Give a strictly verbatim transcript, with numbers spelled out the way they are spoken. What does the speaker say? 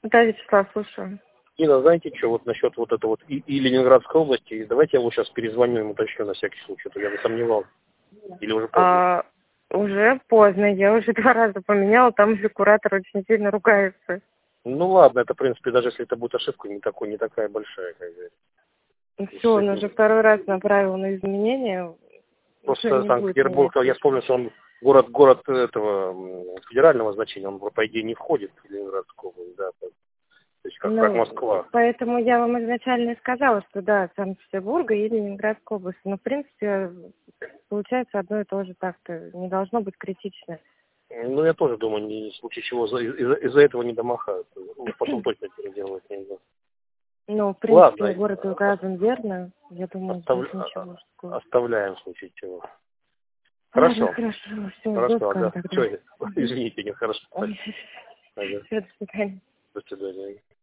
Да, Вячеслав, слушаю. Инна, знаете что, вот насчет вот этого вот и, и Ленинградской области, давайте я его сейчас перезвоню, ему уточню на всякий случай, а то я бы сомневался. Или уже поздно? А, уже поздно, я уже два раза поменяла, там уже куратор очень сильно ругается. Ну ладно, это в принципе, даже если это будет ошибка, не, такой, не такая большая, как бы. Все, он уже второй раз направил на изменения. Уже Просто не будет Санкт-Петербург, менять. я вспомнил, что он город, город этого м, федерального значения, он, по идее, не входит в Ленинградскую область, да, то есть как, как Ну, Москва. поэтому я вам изначально и сказала, что да, Санкт-Петербурга и Ленинградской области. Но, в принципе, получается одно и то же так-то. Не должно быть критично. Ну, я тоже думаю, не, в случае чего за- из-за, из-за этого не домахаются. Ну, потом точно переделывать нельзя. Ну, в принципе, Ладно, город указан верно. Я думаю, здесь оставля- а- ничего такого. оставляем в случае чего. Ладно, Хорошо, хорошо. Все, жду хорошо, отклик ага. тогда. Все, извините, нехорошо. Ага. Все, до свидания. До свидания.